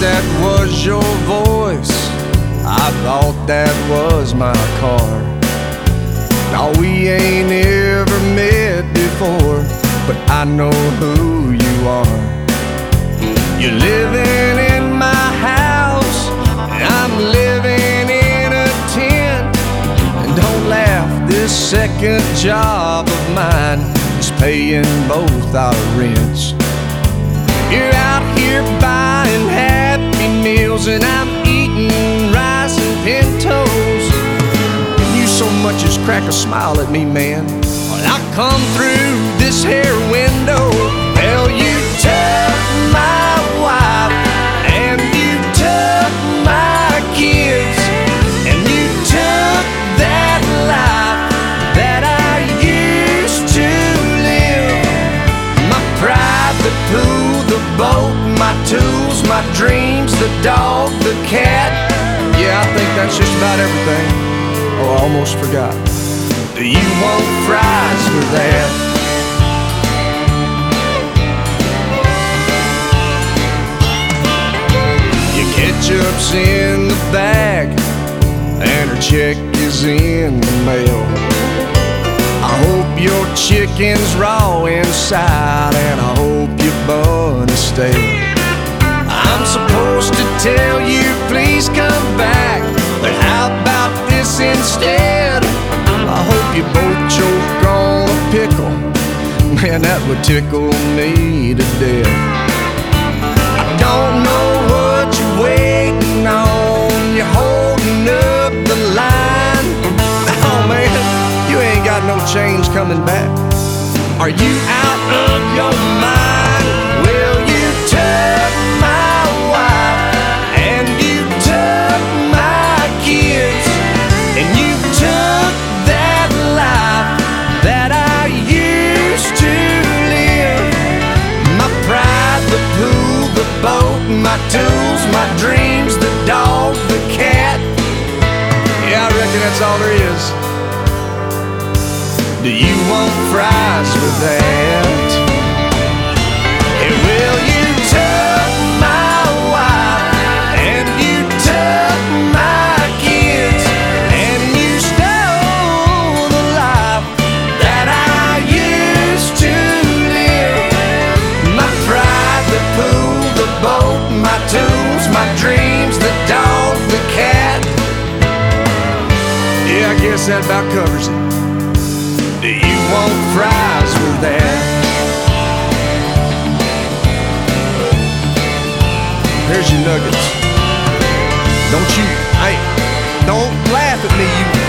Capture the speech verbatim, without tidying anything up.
that was your voice. I thought that was my car. Now we ain't ever met before, but I know who you are. You're living in my house, and I'm living in a tent. And don't laugh, this second job of mine is paying both our rents. You're out here buying Happy Meals, and I'm eating rice and pintos. And you so much as crack a smile at me, man, when I come through this here window. Well, you took my wife, and you took my kids, and you took that life that I used to live. My private pool, the boat, my tools, my dreams, the dog, the cat. Yeah, I think that's just about everything. Oh, I almost forgot. Do you want fries for that? Your ketchup's in the bag, and her check is in the mail. I hope your chicken's raw inside, and I hope your bun is stale. I'm supposed to tell you, please come back, but how about this instead? I hope you both choke on a pickle. Man, that would tickle me to death. I don't know what you're waiting on. You're holding up the line. Oh man, you ain't got no change coming back. Are you out of your mind? Well, you took my wife, and you took my kids, and you took that life that I used to live. My pride, the pool, the boat, my tools, my dreams, the dog, the cat. Yeah, I reckon that's all there is. Do you want fries for that? Hey, well, you took my wife, and you took my kids, and you stole the life that I used to live. My pride, the pool, the boat, my tools, my dreams, the dog, the cat. Yeah, I guess that about covers it. Do you want fries with that? Here's your nuggets. Don't you, hey, don't laugh at me, you